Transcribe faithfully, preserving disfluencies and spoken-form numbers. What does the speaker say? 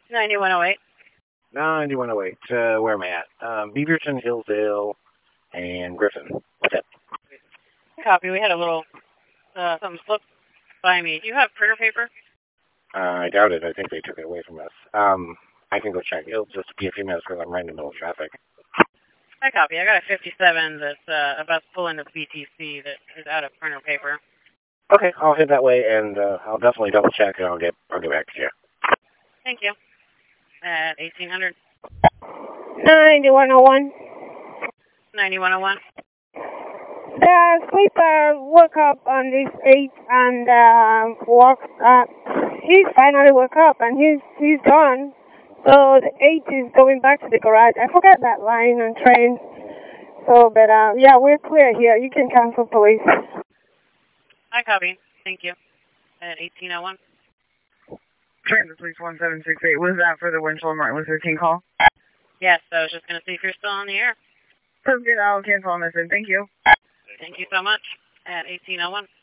ninety-one oh eight. ninety-one oh eight. Uh, where am I at? Um, Beaverton, Hillsdale, and Griffin. What's that? Copy. We had a little, uh, something slipped by me. Do you have printer paper? Uh, I doubt it. I think they took it away from us. Um, I can go check. It'll just be a few minutes because I'm right in the middle of traffic. I copy. I got a fifty-seven that's uh, about to pull into B T C that is out of printer paper. Okay, I'll head that way, and uh, I'll definitely double check, and I'll get I'll get back to you. Thank you. At eighteen hundred. ninety-one oh one. ninety-one oh one. The sleeper woke up on this eight and uh, walked up. He finally woke up and he's he's gone. So the eight is going back to the garage. I forgot that line on train. So, but uh, yeah, we're clear here. You can cancel police. I copy. Thank you. At eighteen oh one. Transit Police one seven six eight. Was that for the Winchell and Martin Luther King call? Yes, I was just going to see if you're still on the air. Perfect. I'll cancel on this end. Thank you. Thank you so much. At eighteen oh one.